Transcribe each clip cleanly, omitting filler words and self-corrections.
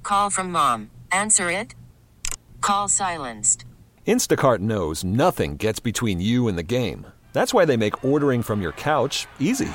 call from mom. Answer it. Call silenced. Instacart knows nothing gets between you and the game. That's why they make ordering from your couch easy.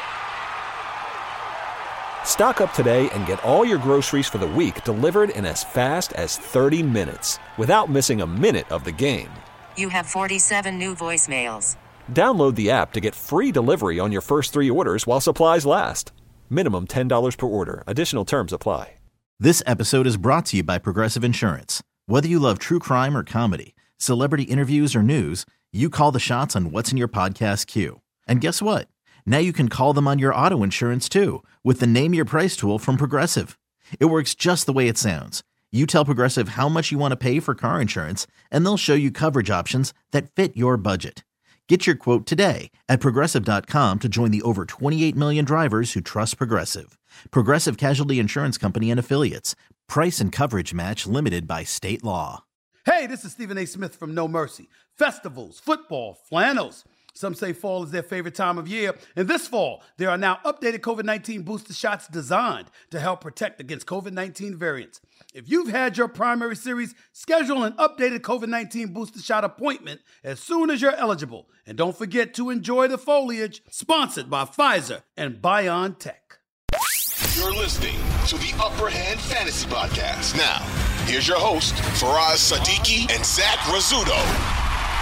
Stock up today and get all your groceries for the week delivered in as fast as 30 minutes without missing a minute of the game. You have 47 new voicemails. Download the app to get free delivery on your first 3 orders while supplies last. Minimum $10 per order. Additional terms apply. This episode is brought to you by Progressive Insurance. Whether you love true crime or comedy, celebrity interviews or news, you call the shots on what's in your podcast queue. And guess what? Now you can call them on your auto insurance too with the Name Your Price tool from Progressive. It works just the way it sounds. You tell Progressive how much you want to pay for car insurance, and they'll show you coverage options that fit your budget. Get your quote today at Progressive.com to join the over 28 million drivers who trust Progressive. Progressive Casualty Insurance Company and Affiliates. Price and coverage match limited by state law. Hey, this is Stephen A. Smith from No Mercy. Festivals, football, flannels. Some say fall is their favorite time of year. And this fall, there are now updated COVID-19 booster shots designed to help protect against COVID-19 variants. If you've had your primary series, schedule an updated COVID-19 booster shot appointment as soon as you're eligible. And don't forget to enjoy the foliage, sponsored by Pfizer and BioNTech. You're listening to the Upper Hand Fantasy Podcast. Now, here's your host, Faraz Sadiki and Zach Rizzuto.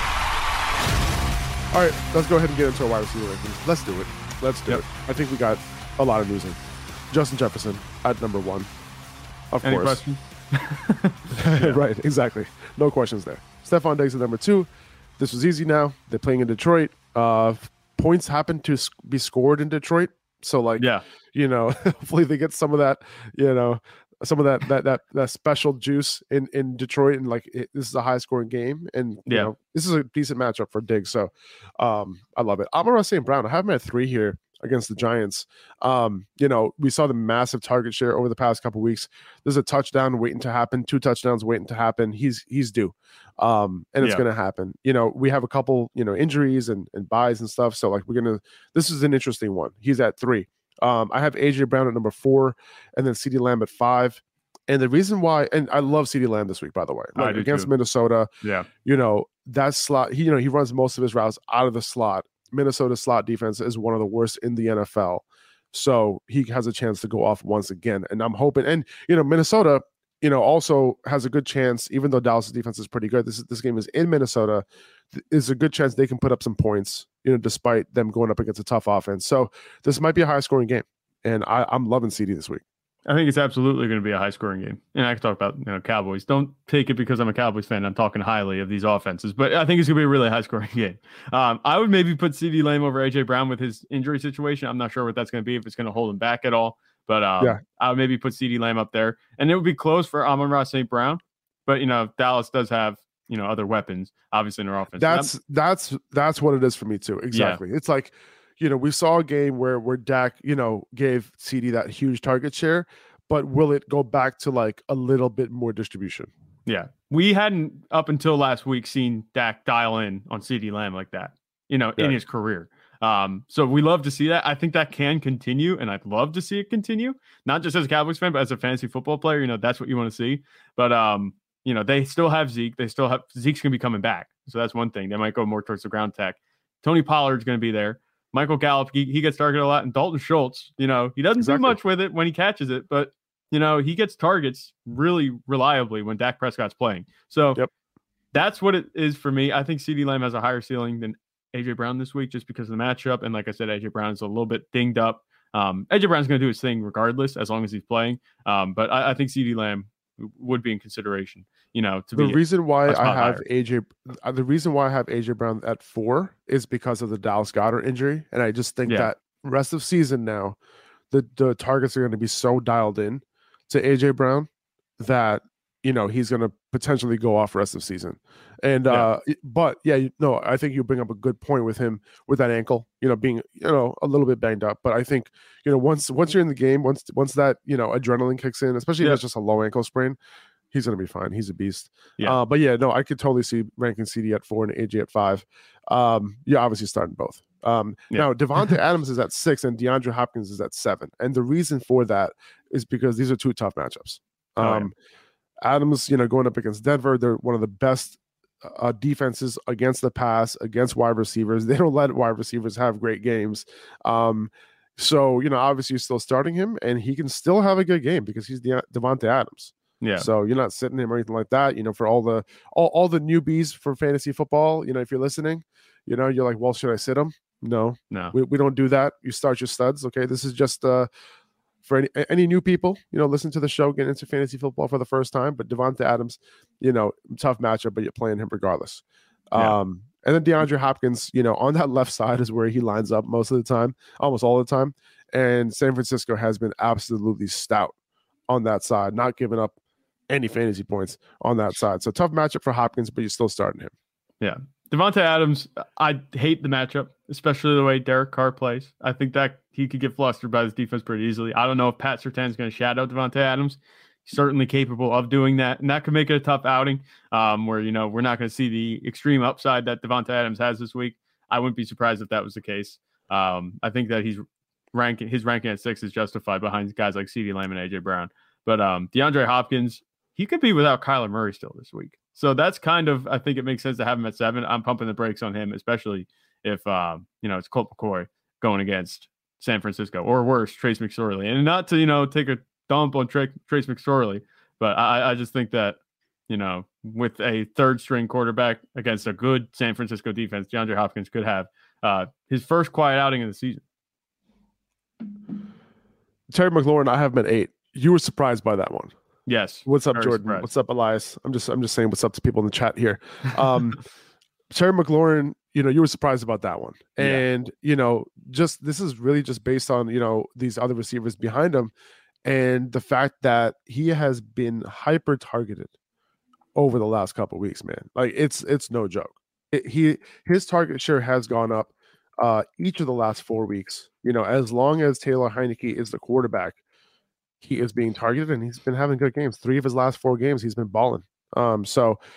All right, let's go ahead and get into our wide receiver rankings. Let's do it. I think we got a lot of news in. Justin Jefferson at number 1. Of Any course. Question? Right, exactly. No questions there. Stephon Diggs at number 2. This was easy now. They're playing in Detroit. Points happen to be scored in Detroit. So, hopefully they get some of that, some of that special juice in Detroit, and this is a high scoring game, and this is a decent matchup for Diggs. So I love it. Amon-Ra St. Brown, I have him at 3 here against the Giants. We saw the massive target share over the past couple weeks. There's a touchdown waiting to happen, 2 touchdowns waiting to happen. He's due. And it's going to happen. We have a couple, injuries and buys and stuff. So this is an interesting one. He's at 3. I have AJ Brown at number 4 and then CeeDee Lamb at 5. And the reason why, and I love CeeDee Lamb this week, by the way, against Minnesota, that slot, he runs most of his routes out of the slot. Minnesota's slot defense is one of the worst in the NFL. So he has a chance to go off once again. And I'm hoping, and, Minnesota, also has a good chance, even though Dallas' defense is pretty good. This game is in Minnesota. There's a good chance they can put up some points, despite them going up against a tough offense. So this might be a high-scoring game, and I'm loving CeeDee this week. I think it's absolutely going to be a high-scoring game. And I can talk about Cowboys. Don't take it because I'm a Cowboys fan. I'm talking highly of these offenses, but I think it's going to be a really high-scoring game. I would maybe put CeeDee Lamb over AJ Brown with his injury situation. I'm not sure what that's going to be, if it's going to hold him back at all. But I would maybe put CeeDee Lamb up there, and it would be close for Amon-Ra St. Brown. But Dallas does have other weapons, obviously, in their offense. That's what it is for me too. Exactly. Yeah. It's like, we saw a game where Dak, gave CeeDee that huge target share, but will it go back to a little bit more distribution? Yeah, we hadn't up until last week seen Dak dial in on CeeDee Lamb like that, in his career. So we love to see that. I think that can continue, and I'd love to see it continue, not just as a Cowboys fan, but as a fantasy football player. That's what you want to see. But, they still have Zeke. Zeke's going to be coming back. So that's one thing. They might go more towards the ground tech. Tony Pollard's going to be there. Michael Gallup, he gets targeted a lot. And Dalton Schultz, he doesn't do much with it when he catches it, but, he gets targets really reliably when Dak Prescott's playing. So that's what it is for me. I think CeeDee Lamb has a higher ceiling than AJ Brown this week just because of the matchup. And like I said, AJ Brown is a little bit dinged up. AJ Brown's going to do his thing regardless, as long as he's playing. But I think CeeDee Lamb would be in consideration, the reason why I have AJ Brown at 4 is because of the Dallas Goedert injury. And I just think that rest of season now, the targets are going to be so dialed in to AJ Brown that, he's going to potentially go off rest of season. And, I think you bring up a good point with him with that ankle, being, a little bit banged up. But I think, once you're in the game, once that, adrenaline kicks in, especially if it's just a low ankle sprain, he's going to be fine. He's a beast. I could totally see ranking CeeDee at 4 and AJ at 5. You're obviously starting both. Now, Devontae Adams is at 6 and DeAndre Hopkins is at 7. And the reason for that is because these are 2 tough matchups. Adams, going up against Denver, they're one of the best defenses against the pass, against wide receivers. They don't let wide receivers have great games. So, obviously you're still starting him, and he can still have a good game because he's Davante Adams. Yeah. So you're not sitting him or anything like that. For all the newbies for fantasy football, if you're listening, you're like, well, should I sit him? No. We don't do that. You start your studs. Okay. This is just for any new people, listen to the show, get into fantasy football for the first time. But Davante Adams, tough matchup, but you're playing him regardless. Yeah. And then DeAndre Hopkins, on that left side is where he lines up most of the time, almost all the time. And San Francisco has been absolutely stout on that side, not giving up any fantasy points on that side. So tough matchup for Hopkins, but you're still starting him. Yeah. Davante Adams, I hate the matchup, especially the way Derek Carr plays. I think that he could get flustered by this defense pretty easily. I don't know if Pat Surtain is going to shadow Davante Adams. He's certainly capable of doing that, and that could make it a tough outing where, we're not going to see the extreme upside that Davante Adams has this week. I wouldn't be surprised if that was the case. I think that his ranking at 6 is justified behind guys like CeeDee Lamb and A.J. Brown. But DeAndre Hopkins, he could be without Kyler Murray still this week. So that's kind of, I think it makes sense to have him at 7. I'm pumping the brakes on him, especially if, it's Colt McCoy going against San Francisco, or worse, Trace McSorley. And not to, take a dump on Trace McSorley, but I just think that, with a third string quarterback against a good San Francisco defense, DeAndre Hopkins could have his first quiet outing of the season. Terry McLaurin, I have him at 8. You were surprised by that one. Yes. What's up, Jordan? Surprised. What's up, Elias? I'm just saying what's up to people in the chat here. Terry McLaurin, you were surprised about that one. And, this is really just based on, these other receivers behind him and the fact that he has been hyper targeted over the last couple of weeks, man. Like it's no joke. His target share has gone up each of the last 4 weeks. As long as Taylor Heineke is the quarterback, he is being targeted, and he's been having good games. 3 of his last 4 games, he's been balling. And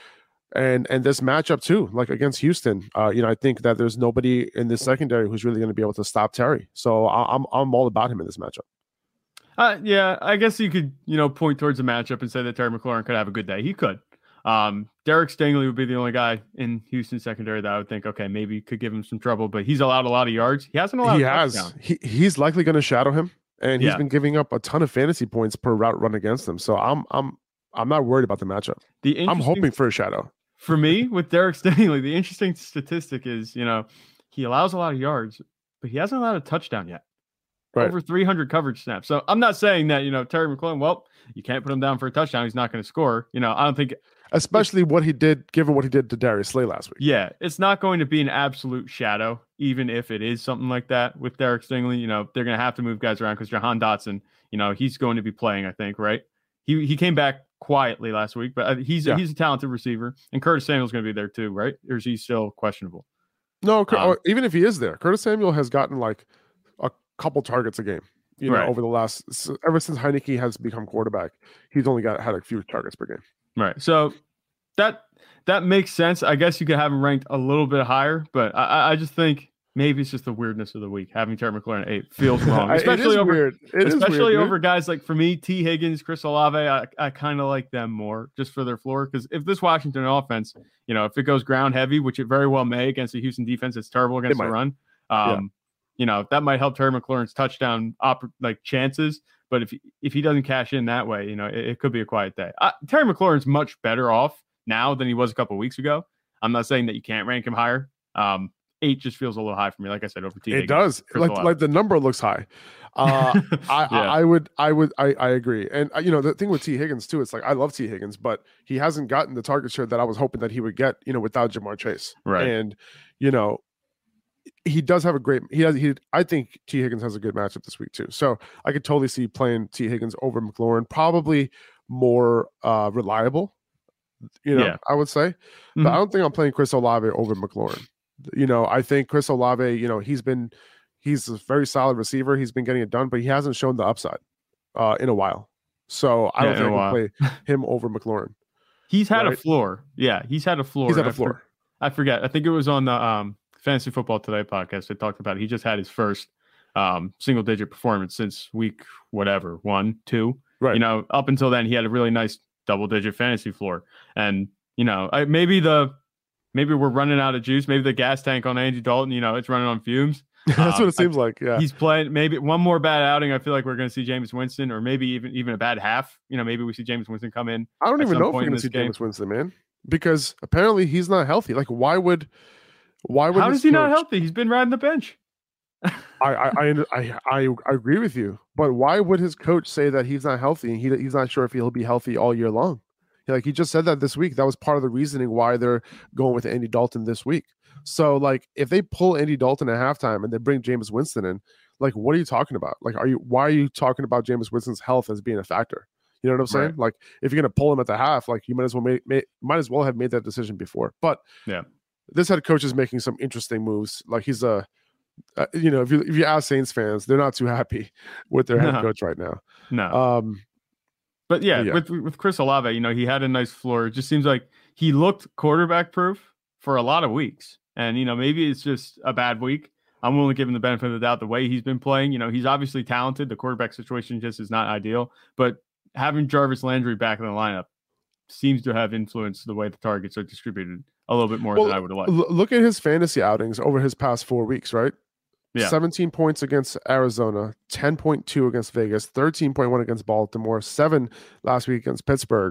this matchup too, like against Houston, I think that there's nobody in this secondary who's really going to be able to stop Terry. So I'm all about him in this matchup. Yeah, I guess you could, point towards the matchup and say that Terry McLaurin could have a good day. He could. Derek Stingley would be the only guy in Houston secondary that I would think, okay, maybe could give him some trouble, but he's allowed a lot of yards. He hasn't allowed. He's likely going to shadow him. And he's been giving up a ton of fantasy points per route run against them. So I'm not worried about the matchup. I'm hoping for a shadow. For me, with Derek Stingley, the interesting statistic is, he allows a lot of yards, but he hasn't allowed a touchdown yet. Right. Over 300 coverage snaps. So I'm not saying that, Terry McLaurin, well, you can't put him down for a touchdown. He's not going to score. I don't think. Especially given what he did to Darius Slay last week. Yeah, it's not going to be an absolute shadow, even if it is something like that with Derek Stingley. They're going to have to move guys around because Jahan Dotson, he's going to be playing, I think, right? He came back quietly last week, but he's a talented receiver. And Curtis Samuel's going to be there too, right? Or is he still questionable? No, even if he is there, Curtis Samuel has gotten like a couple targets a game. Over the ever since Heineke has become quarterback, he's only had a few targets per game. Right. So that makes sense. I guess you could have him ranked a little bit higher, but I just think maybe it's just the weirdness of the week. Having Terry McLaurin at 8 feels wrong. Especially over guys like, for me, T. Higgins, Chris Olave, I kind of like them more just for their floor. Because if this Washington offense, if it goes ground heavy, which it very well may against the Houston defense, it's terrible against the run. That might help Terry McLaurin's touchdown chances. But if he doesn't cash in that way, it could be a quiet day. Terry McLaurin's much better off now than he was a couple of weeks ago. I'm not saying that you can't rank him higher. 8 just feels a little high for me. Like I said, over T. It does. Like the number looks high. I agree. And the thing with T. Higgins too, it's like I love T. Higgins, but he hasn't gotten the target share that I was hoping that he would get. Without Jamar Chase. Right. And he does have a great. I think T. Higgins has a good matchup this week too. So I could totally see playing T. Higgins over McLaurin, probably more reliable. I would say, but I don't think I'm playing Chris Olave over McLaurin. I think Chris Olave. He's a very solid receiver. He's been getting it done, but he hasn't shown the upside in a while. So I don't think I can play him over McLaurin. He's had a floor. Yeah, he's had a floor. He's had a floor. I forget. I think it was on the Fantasy Football Today podcast. They talked about it. He just had his first single digit performance since week 1, 2. Right. You know, up until then, he had a really nice double-digit fantasy floor. And, you know, maybe we're running out of juice. Maybe the gas tank on Andy Dalton, you know, it's running on fumes. That's what it seems like. Yeah. He's playing maybe one more bad outing. I feel like we're going to see Jameis Winston, or maybe even a bad half. You know, maybe we see Jameis Winston come in. I don't even know if we're going to see Jameis Winston, man, because apparently he's not healthy. Like, why would how is he not healthy? He's been riding the bench. I agree with you, but why would his coach say that he's not healthy and he's not sure if he'll be healthy all year long? Like, he just said that this week. That was part of the reasoning why they're going with Andy Dalton this week. So, like, if they pull Andy Dalton at halftime and they bring Jameis Winston in, like, what are you talking about? Like, why are you talking about Jameis Winston's health as being a factor? You know what I'm saying? Right. Like, if you're gonna pull him at the half, like, you might as well have made that decision before. But yeah, this head coach is making some interesting moves. Like, he's you know, if you ask Saints fans, they're not too happy with their head coach right now. No. But yeah, with Chris Olave, you know, he had a nice floor. It just seems like he looked quarterback proof for a lot of weeks. And, you know, maybe it's just a bad week. I'm willing to give him the benefit of the doubt the way he's been playing. You know, he's obviously talented. The quarterback situation just is not ideal. But having Jarvis Landry back in the lineup seems to have influenced the way the targets are distributed a little bit more than I would have liked. Look at his fantasy outings over his past 4 weeks, right? Yeah. 17 points against Arizona, 10.2 against Vegas, 13.1 against Baltimore, 7 last week against Pittsburgh.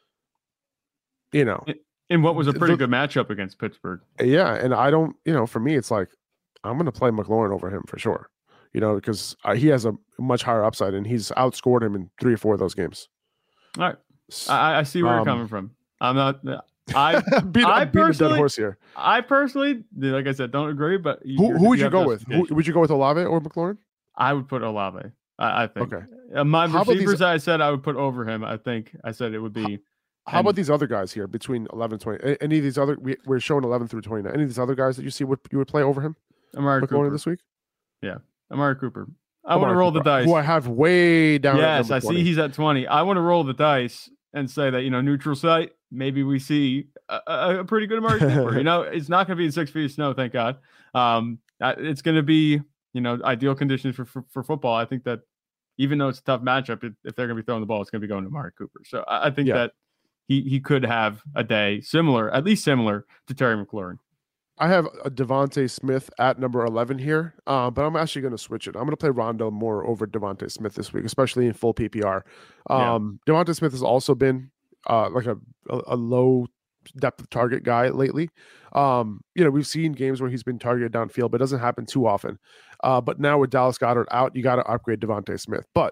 You know, in what was a pretty good matchup against Pittsburgh. Yeah, and I don't, you know, for me, it's like I'm going to play McLaurin over him for sure. You know, because he has a much higher upside, and he's outscored him in 3 or 4 of those games. All right, I see where you're coming from. I'm not. I beat a dead horse here. I personally, like I said, don't agree. But who would you go with? Would you go with Olave or McLaurin? I would put Olave. I think. Okay. My receivers, I said I would put over him. I think I said it would be. How about these other guys here between 11 and 20? Any of these other, we're showing 11 through 29. Any of these other guys that you see you would play over him? Amari Cooper this week? Yeah. Amari Cooper. I want to roll the dice. Who I have way down. Yes, I see he's at 20. I want to roll the dice and say that, you know, neutral site, maybe we see a pretty good Amari Cooper. You know, it's not going to be in 6 feet of snow, thank God. It's going to be, you know, ideal conditions for football. I think that even though it's a tough matchup, if they're going to be throwing the ball, it's going to be going to Amari Cooper. So I think that he could have a day at least similar to Terry McLaurin. I have a Devontae Smith at number 11 here, but I'm actually going to switch it. I'm going to play Rondale Moore over Devontae Smith this week, especially in full PPR. Devontae Smith has also been like a low depth of target guy lately. You know, we've seen games where he's been targeted downfield, but it doesn't happen too often. But now with Dallas Goedert out, you got to upgrade Devontae Smith. But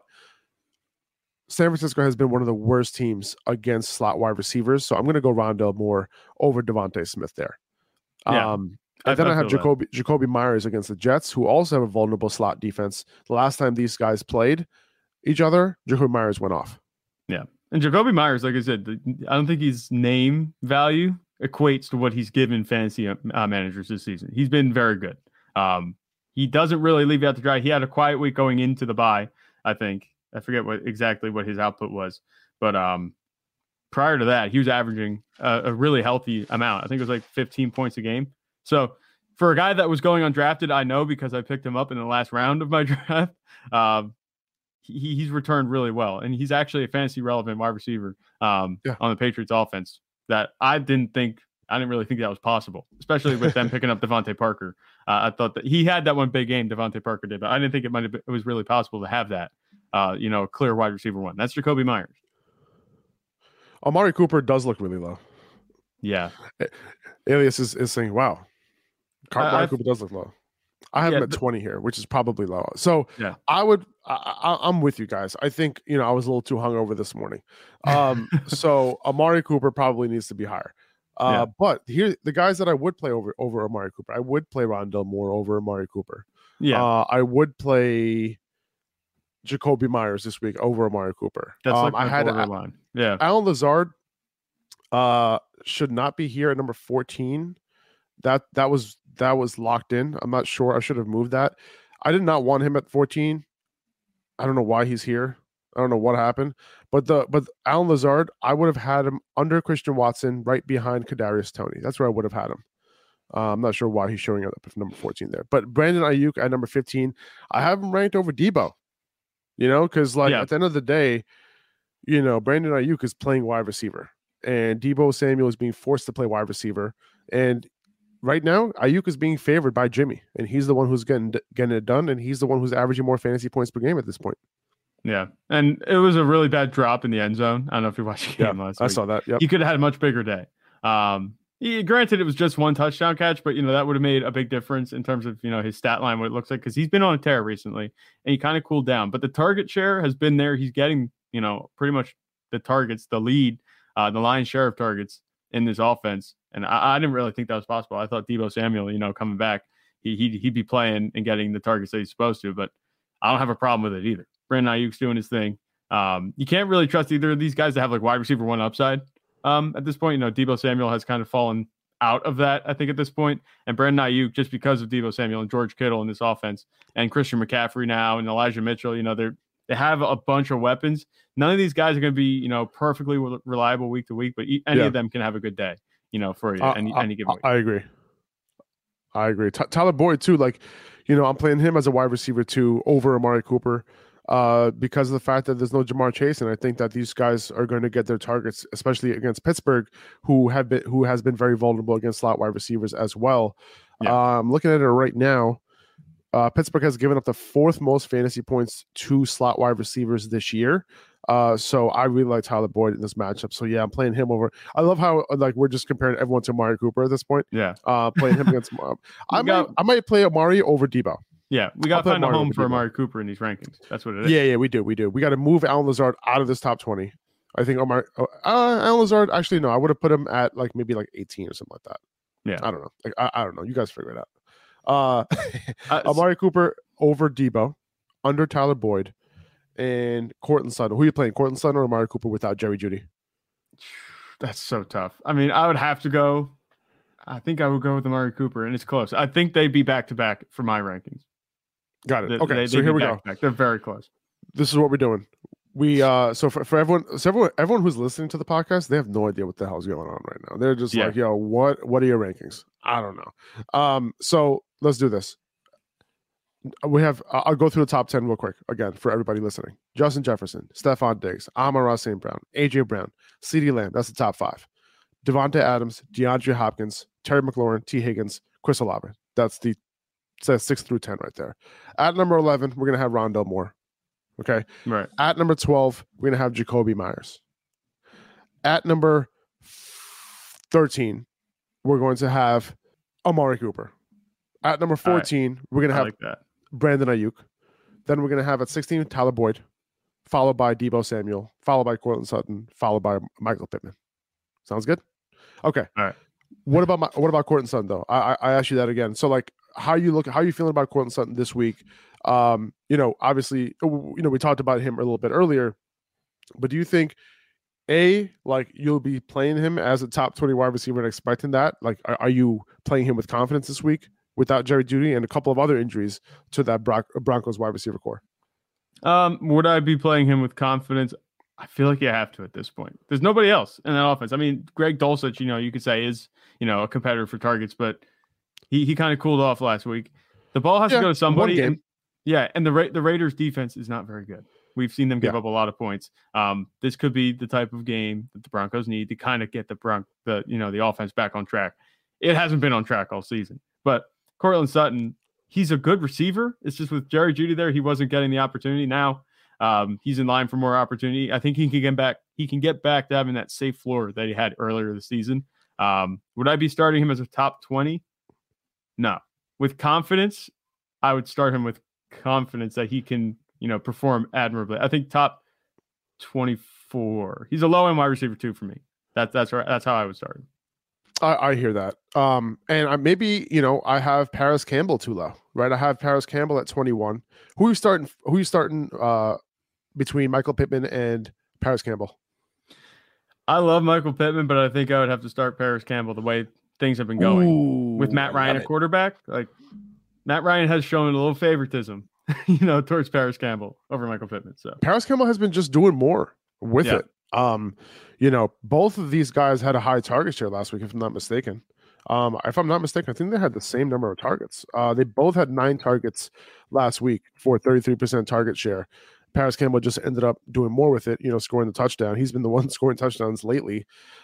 San Francisco has been one of the worst teams against slot wide receivers, so I'm going to go Rondale Moore over Devontae Smith there. And then I have Jacoby Myers against the Jets, who also have a vulnerable slot defense. The last time these guys played each other, Jacoby Myers went off. Yeah. And Jacoby Myers, like I said, I don't think his name value equates to what he's given fantasy managers this season. He's been very good. He doesn't really leave you out to dry. He had a quiet week going into the bye, I think. I forget exactly what his output was. But prior to that, he was averaging a really healthy amount. I think it was like 15 points a game. So for a guy that was going undrafted, I know because I picked him up in the last round of my draft, he's returned really well. And he's actually a fantasy relevant wide receiver on the Patriots offense that I didn't really think that was possible, especially with them picking up Devontae Parker. I thought that he had that one big game, Devontae Parker did, but I didn't think it was really possible to have that, a clear wide receiver one. That's Jacoby Myers. Amari Cooper does look really low. Yeah. Alias is saying, wow, Amari Cooper does look low. I have him at 20 here, which is probably low. So I'm with you guys. I think, I was a little too hungover this morning. So Amari Cooper probably needs to be higher. But here, the guys that I would play over Amari Cooper, I would play Rondale Moore over Amari Cooper. Yeah. I would play Jacoby Myers this week over Amari Cooper. That's like I had borderline. Allen Lazard should not be here at number 14. That was locked in. I'm not sure. I should have moved that. I did not want him at 14. I don't know why he's here. I don't know what happened. But Allen Lazard, I would have had him under Christian Watson, right behind Kadarius Toney. That's where I would have had him. I'm not sure why he's showing up at number 14 there. But Brandon Ayuk at number 15, I have him ranked over Debo. Because at the end of the day, Brandon Ayuk is playing wide receiver, and Deebo Samuel is being forced to play wide receiver. And right now, Ayuk is being favored by Jimmy, and he's the one who's getting it done, and he's the one who's averaging more fantasy points per game at this point. Yeah, and it was a really bad drop in the end zone. I don't know if you watched the game last week. I saw that. Yep. He could have had a much bigger day. Granted, it was just one touchdown catch, but that would have made a big difference in terms of his stat line, what it looks like, because he's been on a tear recently and he kind of cooled down. But the target share has been there. He's getting pretty much the targets, the lead, the lion's share of targets in this offense. And I didn't really think that was possible. I thought Deebo Samuel, coming back, he'd be playing and getting the targets that he's supposed to. But I don't have a problem with it either. Brandon Ayuk's doing his thing. You can't really trust either of these guys to have like wide receiver one upside. At this point, Deebo Samuel has kind of fallen out of that, I think, at this point. And Brandon Ayuk, just because of Deebo Samuel and George Kittle in this offense, and Christian McCaffrey now and Elijah Mitchell, they have a bunch of weapons. None of these guys are going to be, perfectly reliable week to week, but any of them can have a good day, for you any given week. I agree. Tyler Boyd too. Like, I'm playing him as a wide receiver too over Amari Cooper. Because of the fact that there's no Jamar Chase, and I think that these guys are going to get their targets, especially against Pittsburgh, who has been very vulnerable against slot wide receivers as well. Yeah. Looking at it right now, Pittsburgh has given up the 4th most fantasy points to slot wide receivers this year. So I really like Tyler Boyd in this matchup. So yeah, I'm playing him over. I love how we're just comparing everyone to Amari Cooper at this point. Yeah, playing him against. I might play Amari over Debo. Yeah, we got to find a home for Amari Cooper in these rankings. That's what it is. Yeah, we do. We got to move Allen Lazard out of this top 20. I think Allen Lazard, actually, no, I would have put him at maybe 18 or something like that. Yeah. I don't know. I don't know. You guys figure it out. Amari Cooper over Debo, under Tyler Boyd, and Courtland Sutton. Who are you playing, Courtland Sutton or Amari Cooper without Jerry Jeudy? That's so tough. I mean, I would have to go. I think I would go with Amari Cooper, and it's close. I think they'd be back-to-back for my rankings. Got it. Okay, so here we go. They're very close. This is what we're doing. We so for everyone who's listening to the podcast, they have no idea what the hell's going on right now. They're just like, yo, what are your rankings? I don't know. So let's do this. We have I'll go through the top 10 real quick again for everybody listening. Justin Jefferson, Stephon Diggs, Amon-Ra St. Brown, AJ Brown, CeeDee Lamb. That's the top 5. Devontae Adams, DeAndre Hopkins, Terry McLaurin, T. Higgins, Chris Olave. That's 6 through 10 right there. At number 11, we're going to have Rondale Moore. Okay. Right. At number 12, we're going to have Jacoby Myers. At number 13, we're going to have Amari Cooper. At number 14, we're going to have Brandon Ayuk. Then we're going to have at 16, Tyler Boyd, followed by Deebo Samuel, followed by Courtland Sutton, followed by Michael Pittman. Sounds good? Okay. All right. What about Courtland Sutton though? I asked you that again. So how are you feeling about Courtland Sutton this week? Obviously, we talked about him a little bit earlier, but do you think you'll be playing him as a top 20 wide receiver and expecting that? Are you playing him with confidence this week without Jerry Jeudy and a couple of other injuries to that Broncos wide receiver core? Would I be playing him with confidence? I feel like you have to at this point. There's nobody else in that offense. I mean, Greg Dulcich, you could say is, a competitor for targets, but he kind of cooled off last week. The ball has to go to somebody. And the Raiders defense is not very good. We've seen them give up a lot of points. This could be the type of game that the Broncos need to kind of get the offense back on track. It hasn't been on track all season, but Courtland Sutton, he's a good receiver. It's just with Jerry Jeudy there, he wasn't getting the opportunity. Now he's in line for more opportunity. I think he can get back. He can get back to having that safe floor that he had earlier this season. Would I be starting him as a top 20? No. With confidence, I would start him with confidence that he can, perform admirably. I think top 24. He's a low end wide receiver too for me. That's right. That's how I would start him. I hear that. And I have Paris Campbell too low, right? I have Paris Campbell at 21. Who are you starting between Michael Pittman and Paris Campbell? I love Michael Pittman, but I think I would have to start Paris Campbell the way things have been going with Matt Ryan at quarterback. Like Matt Ryan has shown a little favoritism, towards Paris Campbell over Michael Pittman. So Paris Campbell has been just doing more with it. Both of these guys had a high target share last week, if I'm not mistaken. If I'm not mistaken, I think they had the same number of targets. They both had 9 targets last week for 33% target share. Paris Campbell just ended up doing more with it, scoring the touchdown. He's been the one scoring touchdowns lately.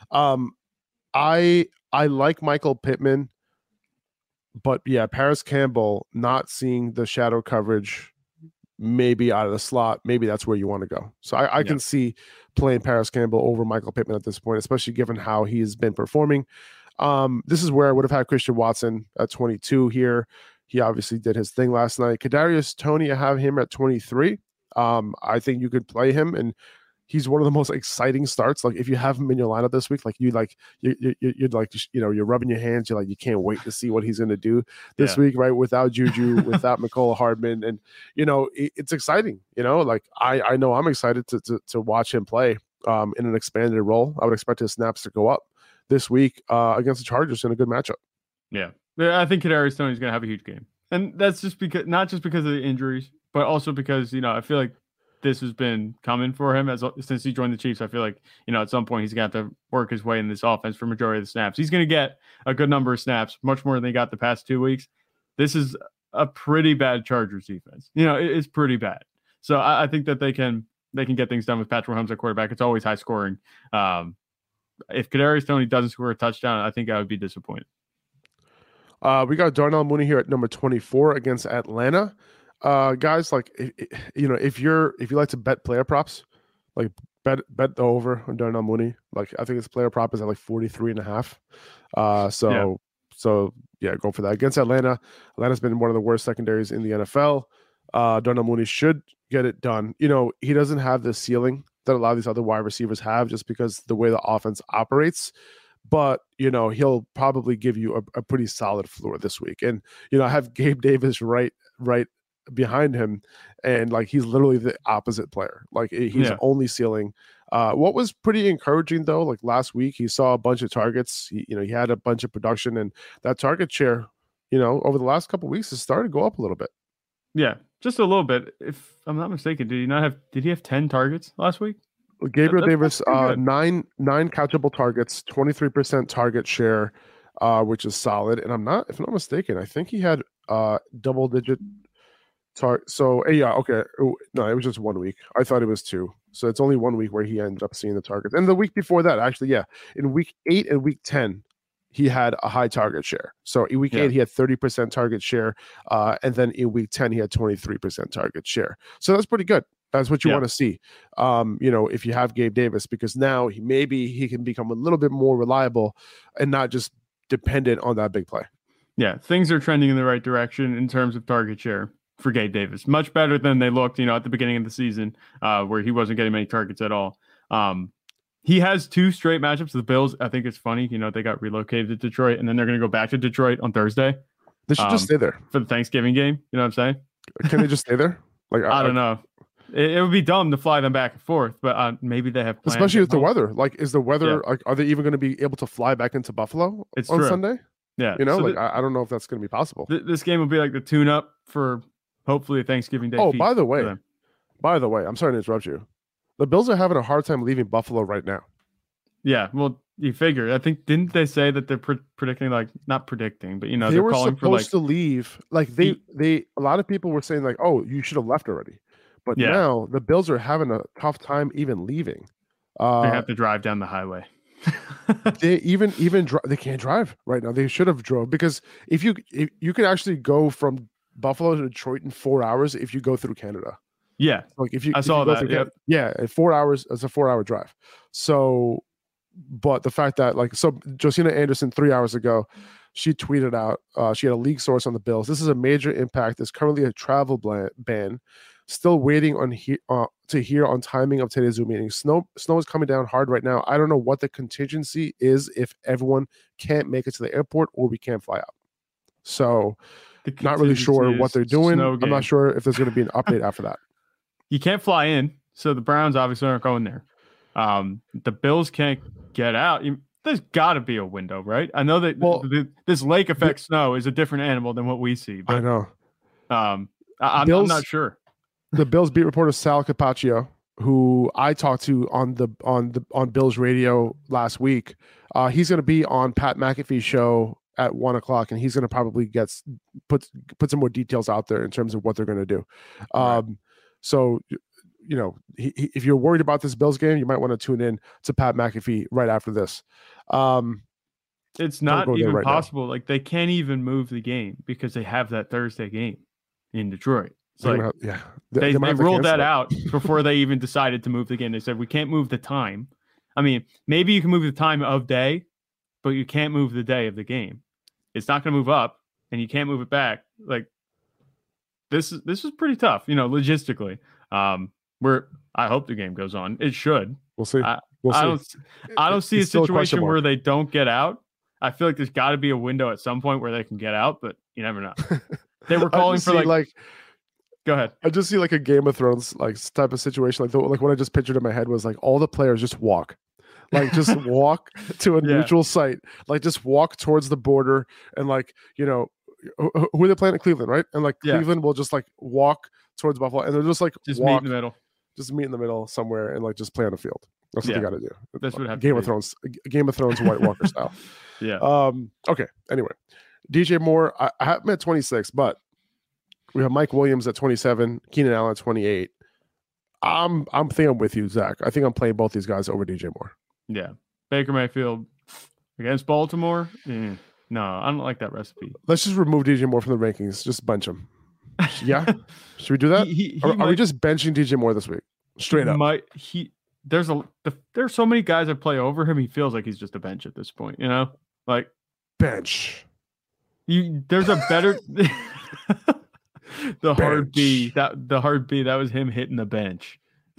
I like Michael Pittman, but yeah, Paris Campbell not seeing the shadow coverage, maybe out of the slot, maybe that's where you want to go. So I can see playing Paris Campbell over Michael Pittman at this point, especially given how he has been performing. This is where I would have had Christian Watson at 22 here. He obviously did his thing last night. Kadarius Toney, I have him at 23. I think you could play him, and he's one of the most exciting starts. Like if you have him in your lineup this week, like you'd like, you're rubbing your hands. You're like, you can't wait to see what he's going to do this week, right? Without Juju, without Mecole Hardman. And, it's exciting, like I know I'm excited to watch him play in an expanded role. I would expect his snaps to go up this week against the Chargers in a good matchup. Yeah. I think Kadarius Toney is going to have a huge game. And that's just because, not just because of the injuries, but also because, I feel like this has been coming for him since he joined the Chiefs. I feel like, at some point he's got to work his way in this offense for majority of the snaps. He's going to get a good number of snaps, much more than he got the past 2 weeks. This is a pretty bad Chargers defense. It's pretty bad. So I think that they can get things done with Patrick Mahomes at quarterback. It's always high scoring. If Kadarius Toney doesn't score a touchdown, I think I would be disappointed. We got Darnell Mooney here at number 24 against Atlanta. Guys, like if you like to bet player props, like bet the over on Darnell Mooney. Like I think his player prop is at like 43.5. So go for that against Atlanta. Atlanta's been one of the worst secondaries in the NFL. Darnell Mooney should get it done. He doesn't have the ceiling that a lot of these other wide receivers have, just because the way the offense operates. But, he'll probably give you a pretty solid floor this week. And, I have Gabe Davis right behind him, and like he's literally the opposite player. Like he's only ceiling. What was pretty encouraging though, like last week he saw a bunch of targets. He had a bunch of production, and that target share, over the last couple of weeks has started to go up a little bit. Yeah, just a little bit. If I'm not mistaken, did he have 10 targets last week? Gabriel Davis, 9 catchable targets, 23% target share, which is solid. And if I'm not mistaken, I think he had double digit target. So okay. No, it was just 1 week. I thought it was 2. So it's only 1 week where he ended up seeing the targets. And the week before that, actually, in week 8 and week 10, he had a high target share. So in week 8, he had 30% target share. And then in week 10, he had 23% target share. So that's pretty good. That's what you want to see, if you have Gabe Davis, because now he can become a little bit more reliable and not just dependent on that big play. Yeah, things are trending in the right direction in terms of target share for Gabe Davis. Much better than they looked, at the beginning of the season, where he wasn't getting many targets at all. He has 2 straight matchups. The Bills, I think it's funny, they got relocated to Detroit, and then they're going to go back to Detroit on Thursday. They should just stay there for the Thanksgiving game. You know what I'm saying? Can they just stay there? Like I don't know. It would be dumb to fly them back and forth, but maybe they have plans. Especially with the weather. Like, is the weather, like, are they even going to be able to fly back into Buffalo on Sunday? Yeah. I don't know if that's going to be possible. This game will be like the tune-up for hopefully a Thanksgiving Day. Oh, by the way, I'm sorry to interrupt you. The Bills are having a hard time leaving Buffalo right now. Yeah, well, you figure. I think, didn't they say that they're predicting, like, not predicting, but, they they're were calling supposed for, to leave. Like, a lot of people were saying, like, oh, you should have left already. But now the Bills are having a tough time even leaving. They have to drive down the highway. They they can't drive right now. They should have drove, because if you can actually go from Buffalo to Detroit in 4 hours if you go through Canada. Yeah, like I saw that. In 4 hours, it's a 4-hour drive. So, but the fact that Josina Anderson 3 hours ago, she tweeted out, she had a league source on the Bills. This is a major impact. There's currently a travel ban. Still waiting to hear on timing of today's Zoom meeting. Snow is coming down hard right now. I don't know what the contingency is if everyone can't make it to the airport or we can't fly out. So, not really sure what they're doing. I'm not sure if there's going to be an update after that. You can't fly in, so the Browns obviously aren't going there. The Bills can't get out. There's got to be a window, right? I know that this lake effect snow is a different animal than what we see. But, I know. I'm not sure. The Bills beat reporter Sal Capaccio, who I talked to on Bills radio last week, he's going to be on Pat McAfee's show at 1:00, and he's going to probably put some more details out there in terms of what they're going to do. Right. So if you're worried about this Bills game, you might want to tune in to Pat McAfee right after this. It's not even possible. Like, they can't even move the game because they have that Thursday game in Detroit. It's like, they ruled that out before they even decided to move the game. They said, we can't move the time. I mean, maybe you can move the time of day, but you can't move the day of the game. It's not going to move up, and you can't move it back. Like, this is pretty tough, logistically. I hope the game goes on. It should. We'll see. I don't see a situation where they don't get out. I feel like there's got to be a window at some point where they can get out, but you never know. They were calling for go ahead. I just see like a Game of Thrones like type of situation. Like what I just pictured in my head was like all the players just walk. Like just walk to a neutral site. Like just walk towards the border and who are they playing at Cleveland, right? And Cleveland will just like walk towards Buffalo and they're just like meet in the middle. Just meet in the middle somewhere and like just play on the field. That's what they got to do. That's what Game of Thrones White Walker style. Yeah. Okay. Anyway, DJ Moore, I have him at 26, but we have Mike Williams at 27, Keenan Allen at 28. I'm with you, Zach. I think I'm playing both these guys over DJ Moore. Yeah. Baker Mayfield against Baltimore. No, I don't like that recipe. Let's just remove DJ Moore from the rankings. Just bench him. Yeah. Should we do that? Are we just benching DJ Moore this week? Straight up. There's so many guys that play over him. He feels like he's just a bench at this point, like bench. There's a better the hard B that was him hitting the bench.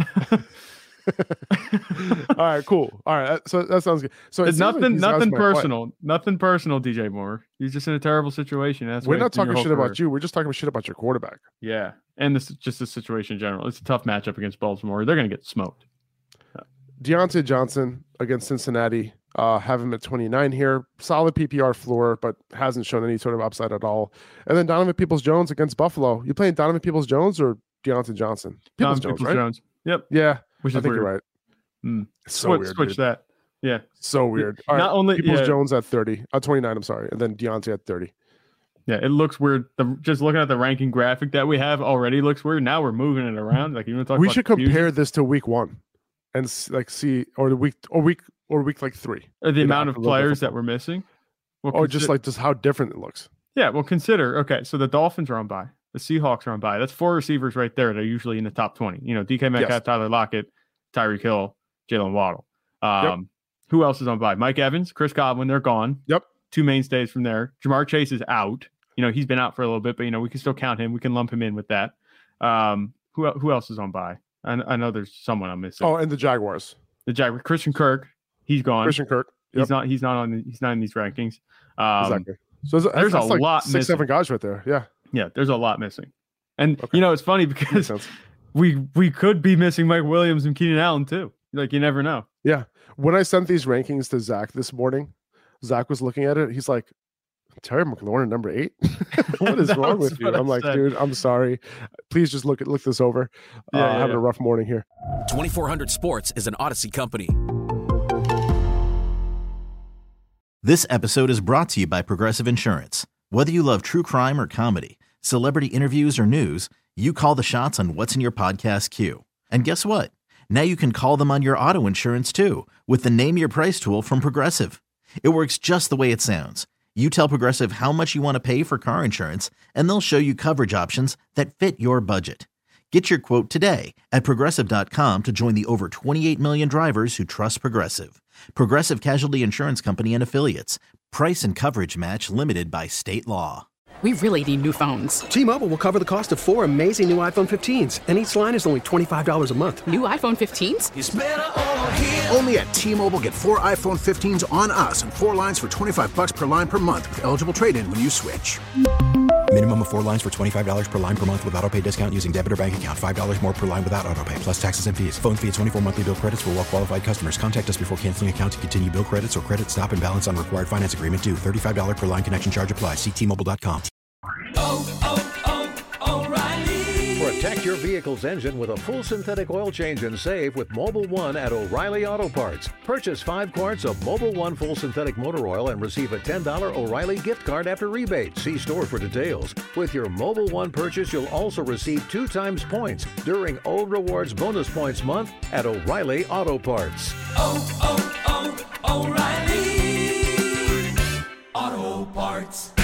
All right, cool. All right, so that sounds good. So it's nothing personal. Nothing personal, DJ Moore. He's just in a terrible situation. We're not talking shit about you. We're just talking shit about your quarterback. Yeah, and this is just the situation in general. It's a tough matchup against Baltimore. They're going to get smoked. Deontay Johnson against Cincinnati. Have him at 29 here. Solid PPR floor, but hasn't shown any sort of upside at all. And then Donovan Peoples-Jones against Buffalo. You playing Donovan Peoples-Jones or Deontay Johnson? Peoples-Jones, right? Yep. Yeah. Which I think you're right. So weird. Switch that. Yeah. So weird. All right. Peoples-Jones at 30. 29, I'm sorry. And then Deontay at 30. Yeah, it looks weird. Just looking at the ranking graphic that we have already looks weird. Now we're moving it around. Like, you want to talk we about should compare this to week 1 and see week 3. Or the amount of players that we're missing. Just how different it looks. Yeah, well, consider, okay, so the Dolphins are on bye. The Seahawks are on bye. That's 4 receivers right there. They're usually in the top 20. DK Metcalf, yes. Tyler Lockett, Tyreek Hill, Jalen Waddle. Who else is on bye? Mike Evans, Chris Godwin, they're gone. Yep. 2 mainstays from there. Jamar Chase is out. He's been out for a little bit, but, we can still count him. We can lump him in with that. Who else is on bye? I know there's someone I'm missing. Oh, and the Jaguars. Christian Kirk, he's gone. Christian Kirk. Yep. He's not in these rankings. Exactly. So there's a lot 6-7 guys right there. Yeah. Yeah, there's a lot missing. And it's funny because we could be missing Mike Williams and Keenan Allen too. Like, you never know. Yeah. When I sent these rankings to Zach this morning, Zach was looking at it. He's like, Terry McLaurin, number 8. What is wrong with you? I'm like, dude, I'm sorry. Please just look this over. Having a rough morning here. 2400 Sports is an Odyssey company. This episode is brought to you by Progressive Insurance. Whether you love true crime or comedy, celebrity interviews or news, you call the shots on what's in your podcast queue. And guess what? Now you can call them on your auto insurance too with the Name Your Price tool from Progressive. It works just the way it sounds. You tell Progressive how much you want to pay for car insurance, and they'll show you coverage options that fit your budget. Get your quote today at Progressive.com to join the over 28 million drivers who trust Progressive. Progressive Casualty Insurance Company and Affiliates. Price and coverage match limited by state law. We really need new phones. T-Mobile will cover the cost of 4 amazing new iPhone 15s, and each line is only $25 a month. New iPhone 15s? It's better over here. Only at T-Mobile, get 4 iPhone 15s on us and 4 lines for $25 per line per month with eligible trade-in when you switch. Minimum of 4 lines for $25 per line per month with autopay discount using debit or bank account. $5 more per line without autopay, plus taxes and fees. Phone fee at 24 monthly bill credits for well-qualified customers. Contact us before canceling account to continue bill credits or credit stop and balance on required finance agreement due. $35 per line connection charge applies. See T-Mobile.com. We're at Protect your vehicle's engine with a full synthetic oil change and save with Mobil 1 at O'Reilly Auto Parts. Purchase 5 quarts of Mobil 1 full synthetic motor oil and receive a $10 O'Reilly gift card after rebate. See store for details. With your Mobil 1 purchase, you'll also receive 2 times points during O Rewards Bonus Points Month at O'Reilly Auto Parts. O'Reilly Auto Parts.